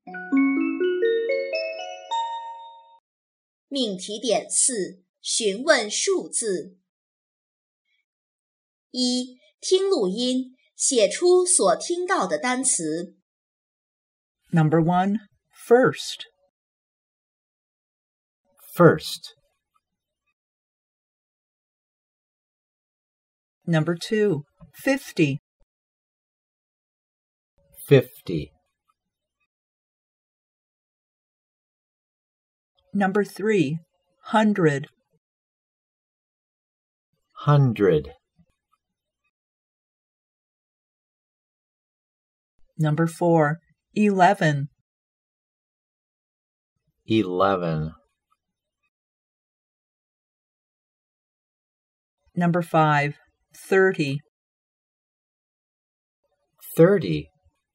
命题点4，询问数字。1. 听录音，写出所听到的单词。 Number 1, first. First. Number 2, 50. 50. Number 3, 100. 100. Number 4, 11. 11. Number 5, 30. 30.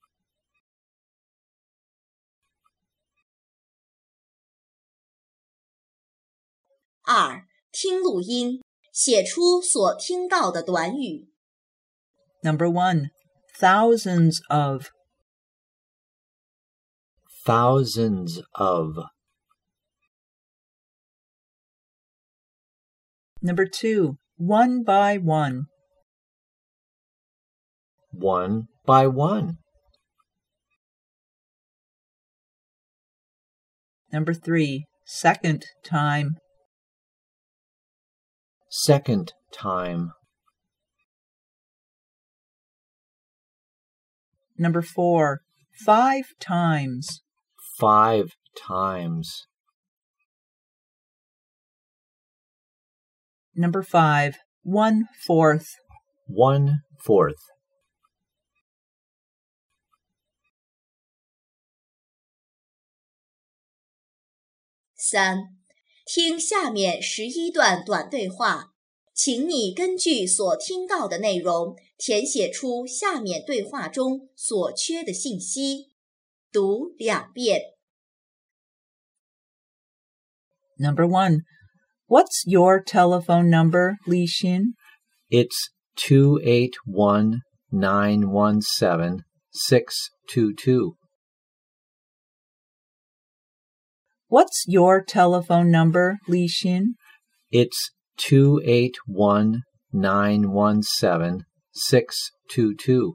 2. 听录音，写出所听到的短语。 Number 1, thousands of. Thousands of. Number 2, one by one. One by one. Number 3, second time. Second time. Number 4, 5 times. 5 times. Number 5, 1/4. 1/4. 3. 听下面11段短对话，请你根据所听到的内容，填写出下面对话中所缺的信息。读2遍。 Number 1, what's your telephone number, Li Xin? It's 281-917-622. What's your telephone number, Li Xin? It's 281-917-622.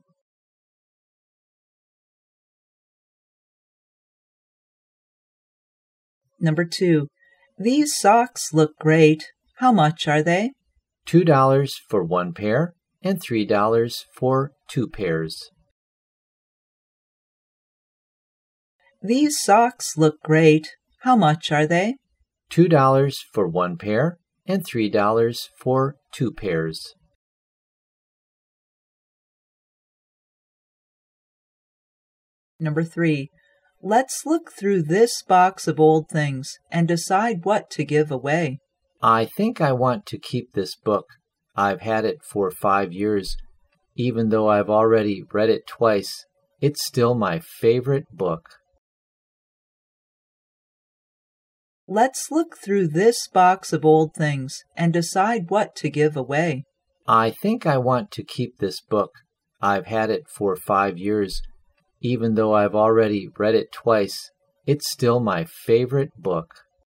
Number 2, these socks look great. How much are they? $2 for 1 pair and $3 for 2 pairs. These socks look great. How much are they? $2 for 1 pair and $3 for 2 pairs. Number 3, let's look through this box of old things and decide what to give away. I think I want to keep this book. I've had it for 5 years. Even though I've already read it twice, it's still my favorite book. Let's look through this box of old things and decide what to give away. I think I want to keep this book. I've had it for 5 years. Even though I've already read it twice, it's still my favorite book.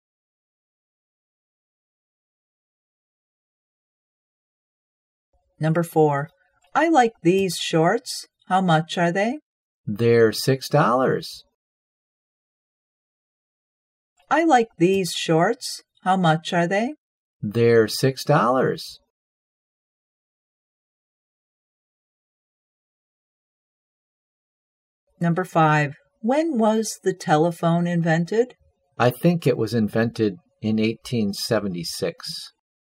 Number 4, I like these shorts. How much are they? They're $6. I like these shorts. How much are they? They're $6. Number 5, when was the telephone invented? I think it was invented in 1876.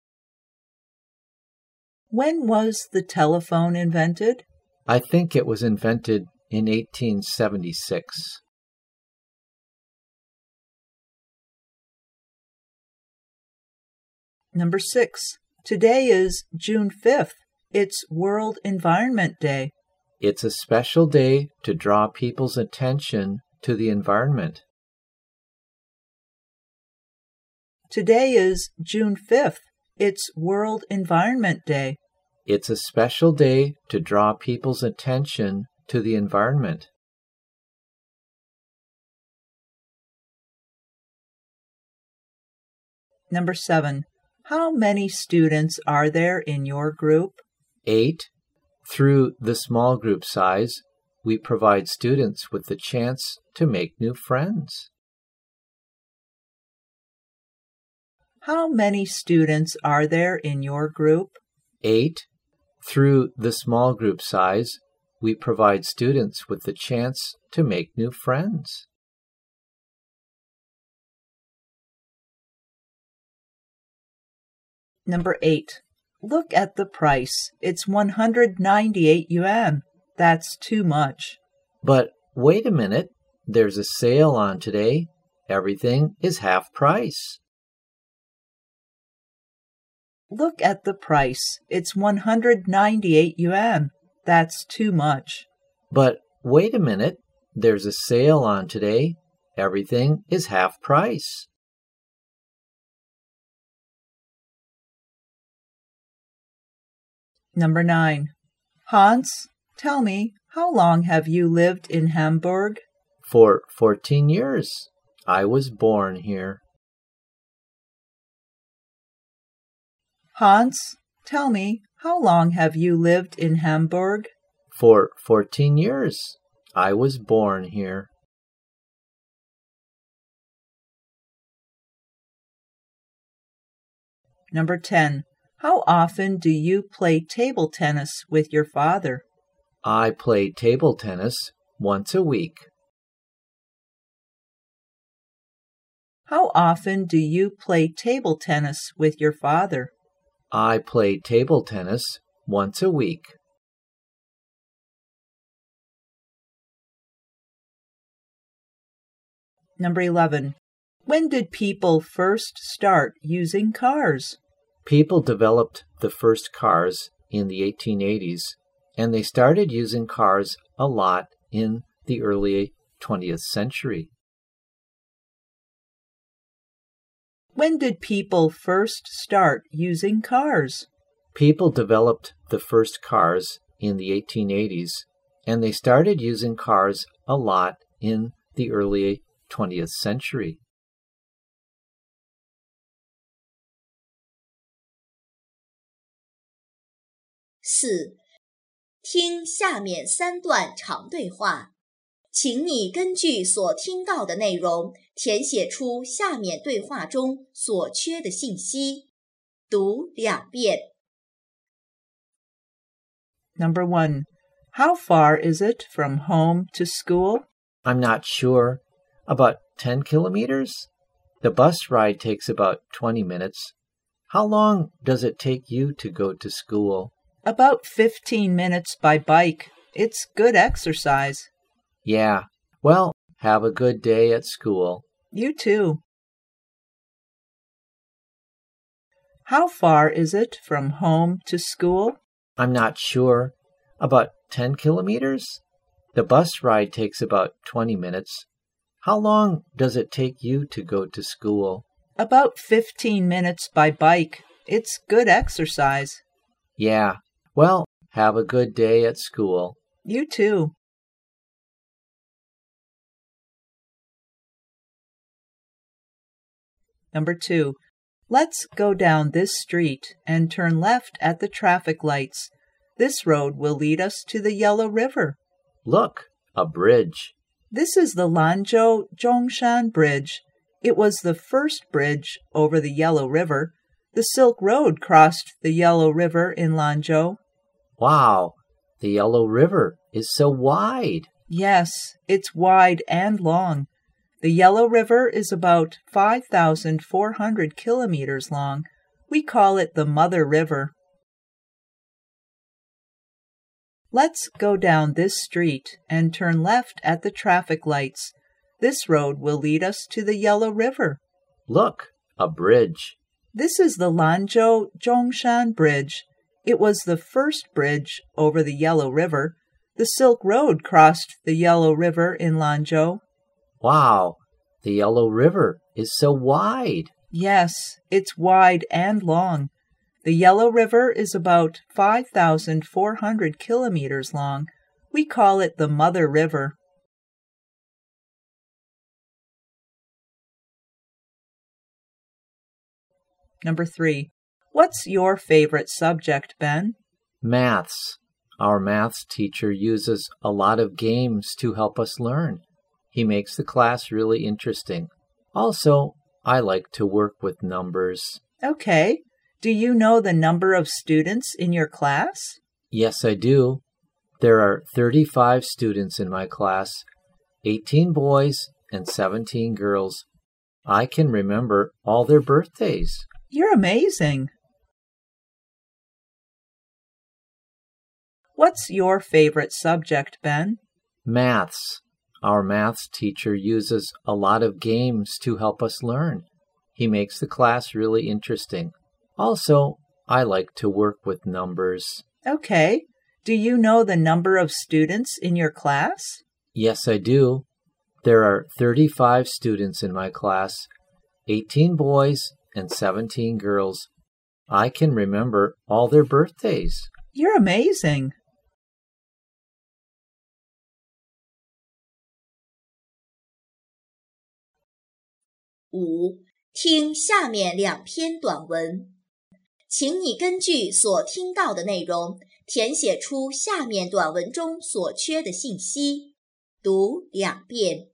When was the telephone invented? I think it was invented in 1876. Number 6, today is June 5th. It's World Environment Day. It's a special day to draw people's attention to the environment. Today is June 5th. It's World Environment Day. It's a special day to draw people's attention to the environment. Number 7. How many students are there in your group? 8. Through the small group size, we provide students with the chance to make new friends. How many students are there in your group? 8. Through the small group size, we provide students with the chance to make new friends. Number 8. Look at the price. It's 198 yuan. That's too much. But wait a minute, there's a sale on today. Everything is half price. Look at the price. It's 198 yuan. That's too much. But wait a minute, there's a sale on today. Everything is half price. Number 9. Hans, tell me, how long have you lived in Hamburg? For 14 years. I was born here. Hans, tell me, how long have you lived in Hamburg? For 14 years. I was born here. Number 10. How often do you play table tennis with your father? I play table tennis once a week. How often do you play table tennis with your father? I play table tennis once a week. Number 11. When did people first start using cars? People developed the first cars in the 1880s, and they started using cars a lot in the early 20th century. When did people first start using cars? People developed the first cars in the 1880s, and they started using cars a lot in the early 20th century. 4. 听下面3段长对话，请你根据所听到的内容填写出下面对话中所缺的信息。读2遍。 Number 1. How far is it from home to school? I'm not sure. About 10 kilometers? The bus ride takes about 20 minutes. How long does it take you to go to school? About 15 minutes by bike. It's good exercise. Yeah. Well, have a good day at school. You too. How far is it from home to school? I'm not sure. About 10 kilometers? The bus ride takes about 20 minutes. How long does it take you to go to school? About 15 minutes by bike. It's good exercise. Yeah. Well, have a good day at school. You too. Number 2. Let's go down this street and turn left at the traffic lights. This road will lead us to the Yellow River. Look, a bridge. This is the Lanzhou Zhongshan Bridge. It was the first bridge over the Yellow River. The Silk Road crossed the Yellow River in Lanzhou. Wow, the Yellow River is so wide. Yes, it's wide and long. The Yellow River is about 5,400 kilometers long. We call it the Mother River. Let's go down this street and turn left at the traffic lights. This road will lead us to the Yellow River. Look, a bridge. This is the Lanzhou Zhongshan Bridge. It was the first bridge over the Yellow River. The Silk Road crossed the Yellow River in Lanzhou. Wow, the Yellow River is so wide. Yes, it's wide and long. The Yellow River is about 5,400 kilometers long. We call it the Mother River. Number 3. What's your favorite subject, Ben? Maths. Our maths teacher uses a lot of games to help us learn. He makes the class really interesting. Also, I like to work with numbers. Okay. Do you know the number of students in your class? Yes, I do. There are 35 students in my class, 18 boys and 17 girls. I can remember all their birthdays. You're amazing. What's your favorite subject, Ben? Maths. Our maths teacher uses a lot of games to help us learn. He makes the class really interesting. Also, I like to work with numbers. Okay. Do you know the number of students in your class? Yes, I do. There are 35 students in my class, 18 boys and 17 girls. I can remember all their birthdays. You're amazing. 5. 听下面2篇短文，请你根据所听到的内容填写出下面短文中所缺的信息。读2遍。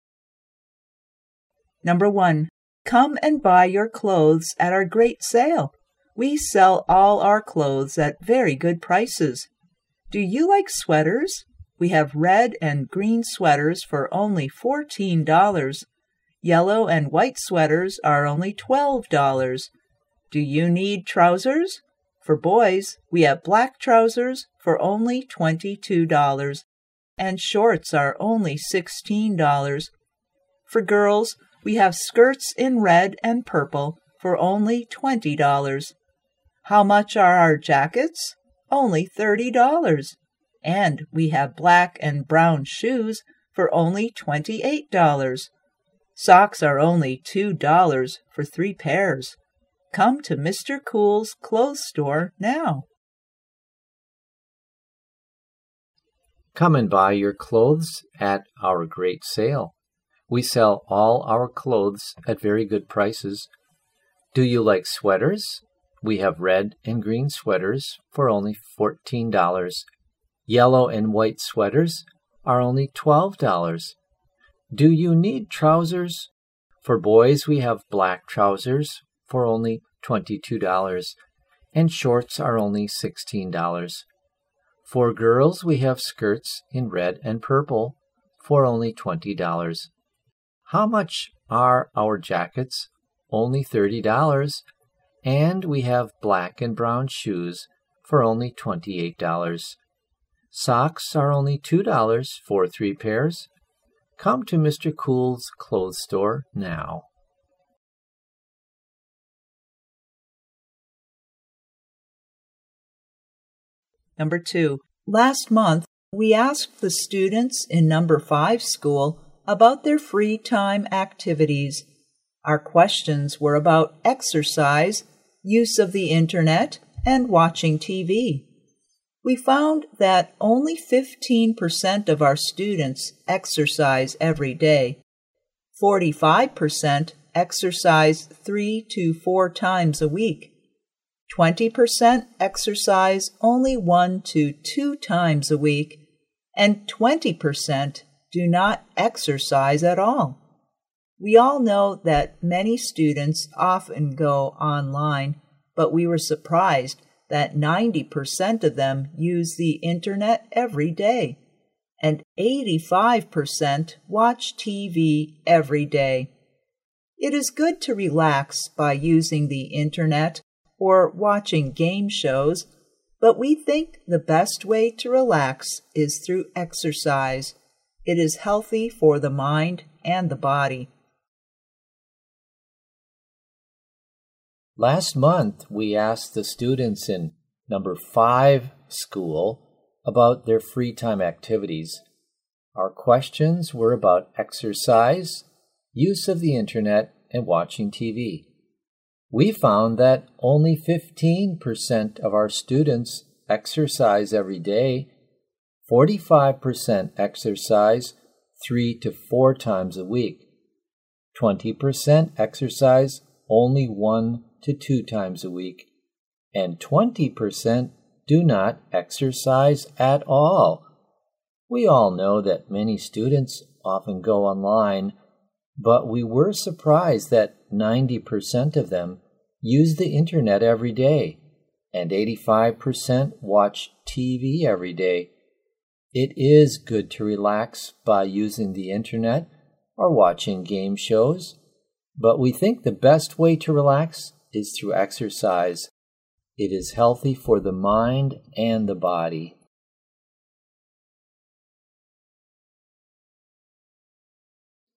Number 1. Come and buy your clothes at our great sale. We sell all our clothes at very good prices. Do you like sweaters? We have red and green sweaters for only $14. Yellow and white sweaters are only $12. Do you need trousers? For boys, we have black trousers for only $22, and shorts are only $16. For girls, we have skirts in red and purple for only $20. How much are our jackets? Only $30. And we have black and brown shoes for only $28. Socks are only $2 for 3 pairs. Come to Mr. Cool's clothes store now. Come and buy your clothes at our great sale. We sell all our clothes at very good prices. Do you like sweaters? We have red and green sweaters for only $14. Yellow and white sweaters are only $12. Do you need trousers? For boys, we have black trousers for only $22, and shorts are only $16. For girls, we have skirts in red and purple for only $20. How much are our jackets? Only $30. And we have black and brown shoes for only $28. Socks are only $2 for 3 pairs. Come to Mr. Cool's clothes store now. Number 2. Last month, we asked the students in Number 5 school about their free time activities. Our questions were about exercise, use of the internet, and watching TV. We found that only 15% of our students exercise every day. 45% exercise 3 to 4 times a week. 20% exercise only 1 to 2 times a week, and 20% do not exercise at all. We all know that many students often go online, but we were surprised that 90% of them use the internet every day, and 85% watch TV every day. It is good to relax by using the internet or watching game shows, but we think the best way to relax is through exercise. It is healthy for the mind and the body. Last month, we asked the students in Number 5 school about their free time activities. Our questions were about exercise, use of the internet, and watching TV. We found that only 15% of our students exercise every day, 45% exercise 3 to 4 times a week, 20% exercise only 1 to 2 times a week, and 20% do not exercise at all. We all know that many students often go online, but we were surprised that 90% of them use the internet every day, and 85% watch TV every day. It is good to relax by using the internet or watching game shows, but we think the best way to relax is through exercise. It is healthy for the mind and the body.